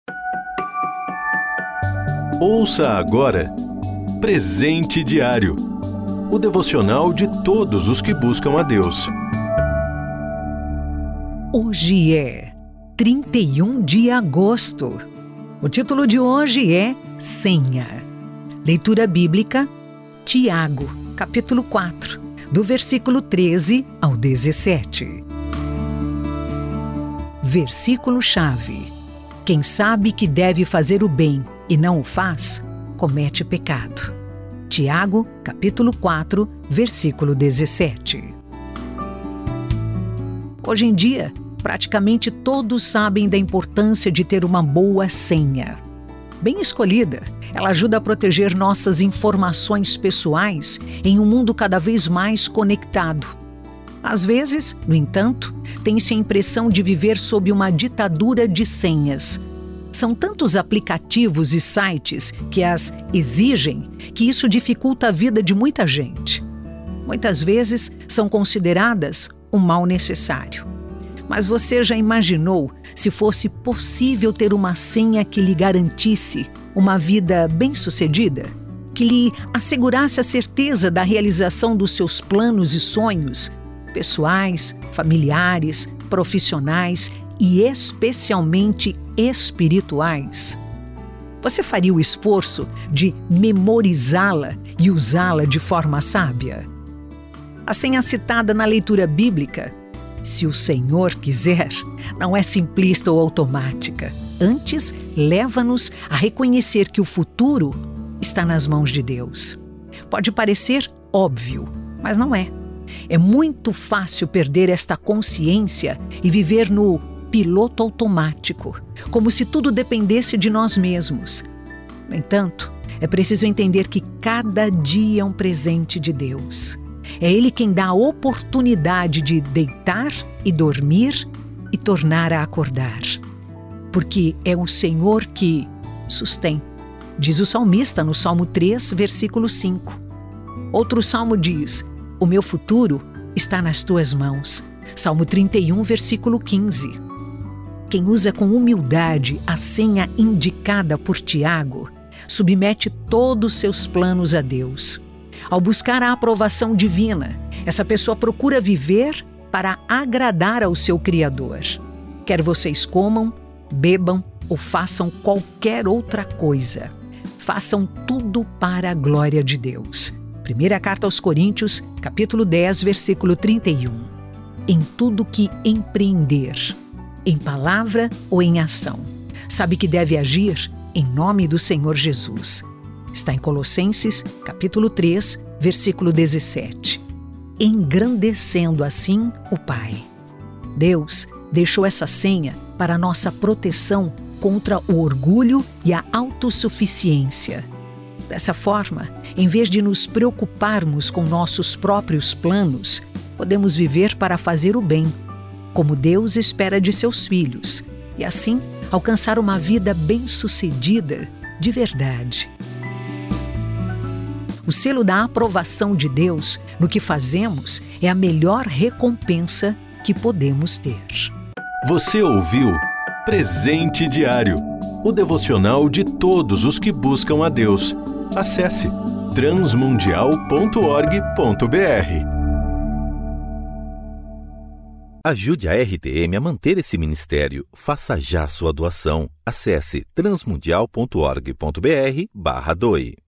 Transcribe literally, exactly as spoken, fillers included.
Ouça agora Presente Diário, o devocional de todos os que buscam a Deus. Hoje é trinta e um de agosto. O título de hoje é Senha. Leitura bíblica, Tiago, capítulo quatro, do versículo treze ao dezessete. Versículo-chave: Quem sabe que deve fazer o bem e não o faz, comete pecado. Tiago, capítulo quatro, versículo dezessete. Hoje em dia, praticamente todos sabem da importância de ter uma boa senha. Bem escolhida, ela ajuda a proteger nossas informações pessoais em um mundo cada vez mais conectado. Às vezes, no entanto, tem-se a impressão de viver sob uma ditadura de senhas. São tantos aplicativos e sites que as exigem que isso dificulta a vida de muita gente. Muitas vezes são consideradas um mal necessário. Mas você já imaginou se fosse possível ter uma senha que lhe garantisse uma vida bem-sucedida? Que lhe assegurasse a certeza da realização dos seus planos e sonhos, pessoais, familiares, profissionais e especialmente espirituais? Você faria o esforço de memorizá-la e usá-la de forma sábia? A senha citada na leitura bíblica, se o Senhor quiser, não é simplista ou automática. Antes, leva-nos a reconhecer que o futuro está nas mãos de Deus. Pode parecer óbvio, mas não é. É muito fácil perder esta consciência e viver no piloto automático, como se tudo dependesse de nós mesmos. No entanto, é preciso entender que cada dia é um presente de Deus. É Ele quem dá a oportunidade de deitar e dormir e tornar a acordar. Porque é o Senhor que sustém, diz o salmista no Salmo três, versículo cinco. Outro salmo diz: O meu futuro está nas tuas mãos. Salmo trinta e um, versículo quinze. Quem usa com humildade a senha indicada por Tiago, submete todos os seus planos a Deus. Ao buscar a aprovação divina, essa pessoa procura viver para agradar ao seu Criador. Quer vocês comam, bebam ou façam qualquer outra coisa, façam tudo para a glória de Deus. Primeira carta aos Coríntios, capítulo dez, versículo trinta e um. Em tudo que empreender, em palavra ou em ação, sabe que deve agir em nome do Senhor Jesus. Está em Colossenses, capítulo três, versículo dezessete. Engrandecendo assim o Pai. Deus deixou essa senha para nossa proteção contra o orgulho e a autossuficiência. Dessa forma, em vez de nos preocuparmos com nossos próprios planos, podemos viver para fazer o bem, como Deus espera de seus filhos, e assim alcançar uma vida bem-sucedida de verdade. O selo da aprovação de Deus no que fazemos é a melhor recompensa que podemos ter. Você ouviu Presente Diário, o devocional de todos os que buscam a Deus. Acesse transmundial ponto org ponto br. Ajude a R T M a manter esse ministério. Faça já sua doação. Acesse transmundial ponto org ponto br barra doe.